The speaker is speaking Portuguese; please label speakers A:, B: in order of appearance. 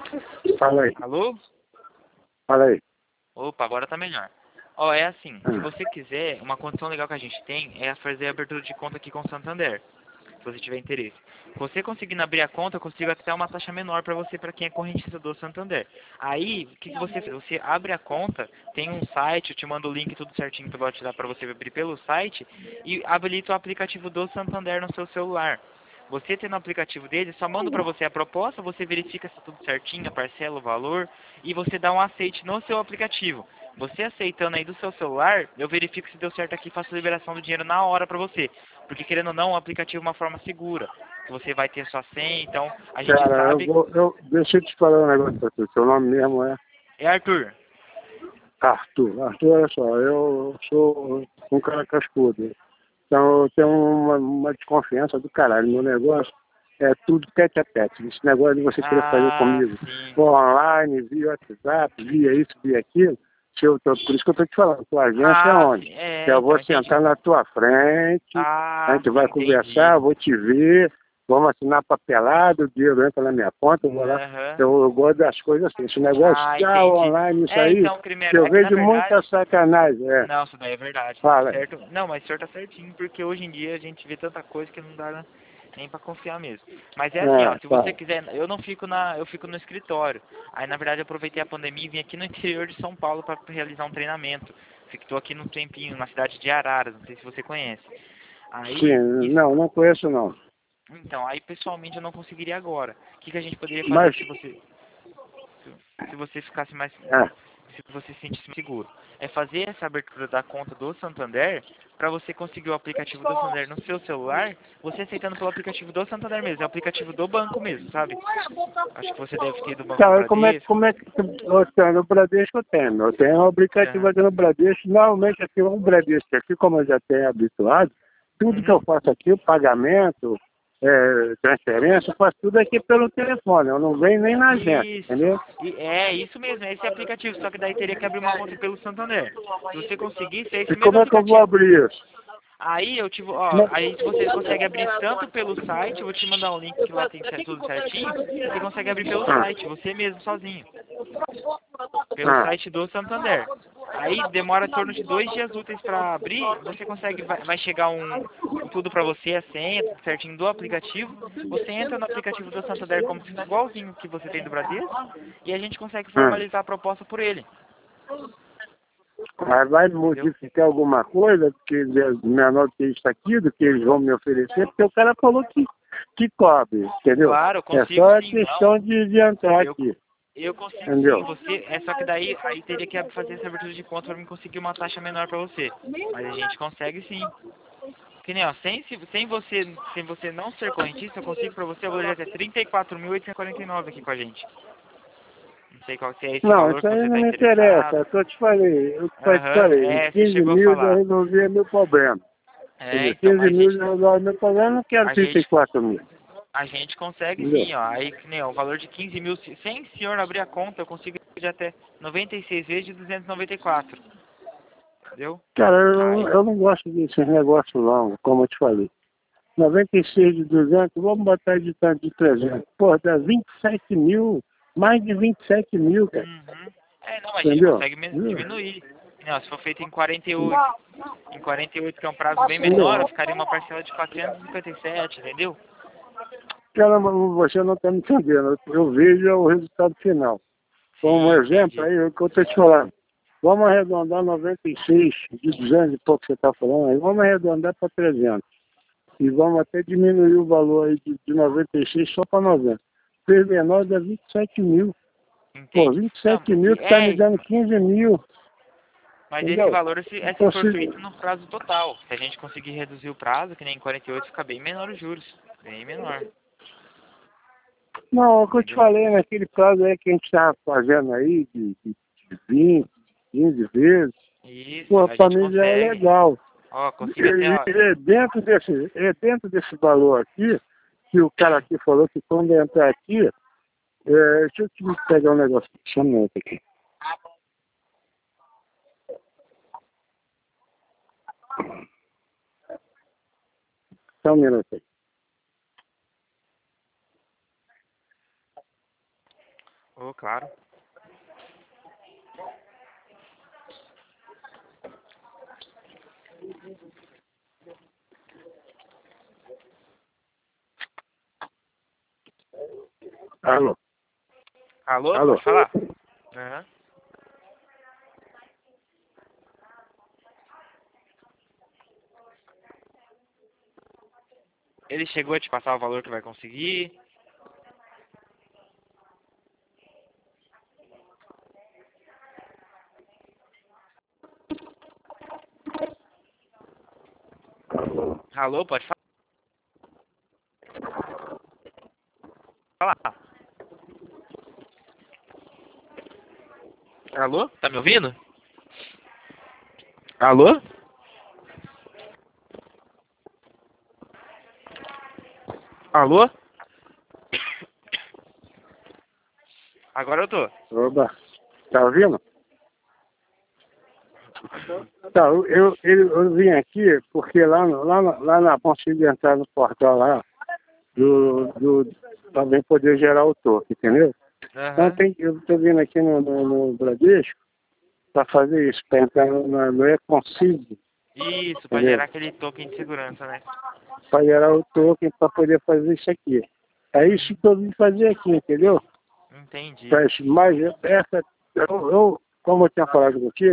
A: Fala aí,
B: Alô?
A: fala aí.
B: Opa, agora tá melhor. Ó, é assim, se
A: Ah,
B: você quiser, uma condição legal que a gente tem é fazer a abertura de conta aqui com o Santander, se você tiver interesse. Você conseguindo abrir a conta, eu consigo até uma taxa menor para você, para quem é correntista do Santander. Aí, o que você faz? Você abre a conta, tem um site, eu te mando o link tudo certinho que eu vou te dar para você abrir pelo site e habilita o aplicativo do Santander no seu celular. Você tendo o aplicativo dele, só manda para você a proposta, você verifica se tá tudo certinho, a parcela, o valor, e você dá um aceite no seu aplicativo. Você aceitando aí do seu celular, eu verifico se deu certo aqui e faço a liberação do dinheiro na hora para você. Porque querendo ou não, o aplicativo é uma forma segura. Que você vai ter sua senha, então a gente
A: cara,
B: sabe.
A: deixa eu te falar um negócio pra tu. Seu nome mesmo é
B: É Arthur.
A: Arthur. Arthur, olha só, eu sou um cara cascudo. Então eu tenho uma desconfiança do caralho. Meu negócio é tudo tete a tete. Esse negócio de você querer fazer
B: Ah,
A: comigo
B: sim.
A: online, via WhatsApp, via isso, via aquilo. Por isso que eu tô te falando, tua agência é
B: Ah,
A: onde?
B: sim. É,
A: Eu vou
B: então entendi.
A: sentar na tua frente, a
B: Ah,
A: gente
B: sim,
A: vai conversar,
B: entendi.
A: eu vou te ver, vamos assinar papelada, o dinheiro entra na minha conta, eu vou lá.
B: Aham.
A: Eu gosto das coisas assim. Esse negócio
B: Ah,
A: de
B: entendi.
A: online, isso
B: É,
A: aí,
B: então, primeiro,
A: eu
B: é que na
A: vejo muita
B: verdade.
A: sacanagem. É,
B: Não, isso daí é verdade.
A: fala.
B: Certo? Não, mas o senhor tá certinho, porque hoje em dia a gente vê tanta coisa que não dá nem pra confiar mesmo. Mas é assim, ó,
A: É,
B: se você
A: fala.
B: quiser, eu não fico eu fico no escritório. Aí na verdade eu aproveitei a pandemia e vim aqui no interior de São Paulo para realizar um treinamento. Tô aqui num tempinho, na cidade de Araras, não sei se você conhece.
A: Sim,
B: Aí, isso,
A: não, não conheço não.
B: então, aí pessoalmente eu não conseguiria agora. O que que a gente poderia fazer
A: Mas,
B: se você ficasse mais,
A: é,
B: se você se sentisse mais seguro? É fazer essa abertura da conta do Santander para você conseguir o aplicativo do Santander no seu celular, você aceitando pelo aplicativo do Santander mesmo, é o aplicativo do banco mesmo, sabe? Acho que você deve ter do Banco do
A: cara,
B: Bradesco.
A: como é que eu tenho? No Bradesco eu tenho. Eu tenho um aplicativo
B: Aham.
A: aqui no Bradesco. Normalmente aqui o Bradesco, aqui como eu já tenho habituado, tudo que eu
B: Uhum.
A: faço aqui, o pagamento, transferência, eu faço tudo aqui pelo telefone. Eu não venho nem na agência,
B: Isso.
A: entendeu?
B: E é isso mesmo, é esse aplicativo, só que daí teria que abrir uma conta pelo Santander. Se você conseguisse, é
A: E
B: esse mesmo
A: como é que eu vou
B: aplicativo.
A: abrir isso?
B: Aí eu tive, ó,
A: Não-
B: aí você consegue abrir tanto pelo site, eu vou te mandar um link que lá tem tudo certinho, você consegue abrir pelo
A: Ah,
B: site, você mesmo, sozinho, pelo
A: ah,
B: site do Santander. Aí demora em torno de 2 dias úteis para abrir, você consegue, vai chegar tudo para você, a senha, tudo certinho do aplicativo, você entra no aplicativo do Santander como se fosse igualzinho que você tem do Bradesco, e a gente consegue
A: ah.
B: formalizar a proposta por ele,
A: Mas vai
B: entendeu?
A: modificar alguma coisa que é menor do que isso aqui, do que eles vão me oferecer, porque o cara falou que cobre, entendeu?
B: Claro, eu
A: É
B: consigo
A: só a
B: sim, não.
A: questão de entrar
B: Eu,
A: aqui,
B: eu consigo sim,
A: entendeu?
B: você. É só que daí aí teria que fazer essa abertura de conta para me conseguir uma taxa menor para você. Mas a gente consegue sim. Que nem ó, sem você não ser correntista, eu consigo para você, eu vou até 34.849 aqui com a gente. Não sei qual se é esse
A: Não,
B: valor
A: isso
B: que
A: aí
B: você
A: não
B: está
A: me interessa,
B: interessado.
A: eu te
B: Aham,
A: falei, em
B: é, você
A: 15
B: chegou a
A: mil já
B: falar.
A: resolvia meu problema,
B: É,
A: entendeu?
B: então
A: 15 mil já resolve meu problema, eu não quero
B: a gente
A: 34 mil,
B: a gente consegue
A: entendeu?
B: sim, ó. Aí que nem ó, o valor de 15 mil, sem o senhor abrir a conta, eu consigo de até 96 vezes de 294. Entendeu?
A: Cara,
B: Aí,
A: eu não gosto desses negócios longos, como eu te falei. 96 de 200, vamos botar de tanto de 300. Pô, dá 27 mil, mais de 27 mil, cara.
B: uhum. É, não, a gente
A: Entendeu?
B: consegue diminuir. Não, se for feito em 48, que é um prazo bem menor,
A: Entendeu?
B: ficaria uma parcela de 457, entendeu?
A: Caramba, você não está me entendendo. Eu vejo o resultado final. Como
B: Sim,
A: exemplo,
B: entendi.
A: aí o que eu estou te falando. Vamos arredondar 96 de 200 e pouco que você está falando, aí vamos arredondar para 300. E vamos até diminuir o valor aí de 96 só para 90. Fez menor dá 27 mil. Pô,
B: Entendi. Não,
A: 27 mil tá me dando 15 mil,
B: mas esse
A: entendeu?
B: valor é se
A: Então,
B: for feito no prazo total. Se a gente conseguir reduzir o prazo, que nem em 48, fica bem menor os juros. Bem menor,
A: não, é o que eu te
B: entendeu?
A: falei naquele prazo aí que a gente estava fazendo aí, de 20, 15 vezes,
B: Isso,
A: pô,
B: a
A: para
B: gente
A: mim já é
B: consegue.
A: legal.
B: Ó,
A: E,
B: consigo até,
A: e
B: ó.
A: é dentro desse valor aqui, que o cara aqui falou que quando entrar aqui, deixa eu te pegar um negócio, chama aqui. Só um minuto aí.
B: Oh, claro.
A: Alô?
B: Alô?
A: Alô?
B: Pode falar? Aham. Ele chegou a te passar o valor que vai conseguir? Alô, pode falar? Alô? Tá me ouvindo? Alô? Alô? Agora eu tô.
A: Oba, tá ouvindo? Tá, eu vim aqui porque lá na ponte de entrar no portal lá, também poder gerar o toque, entendeu? Então
B: Aham.
A: eu tô vindo aqui no Bradesco para fazer isso, para entrar no Econcid,
B: Isso, pra
A: entendeu?
B: gerar aquele token de segurança, né?
A: Para gerar o token para poder fazer isso aqui. É isso que eu vim fazer aqui, entendeu?
B: Entendi.
A: Mas como eu tinha falado contigo,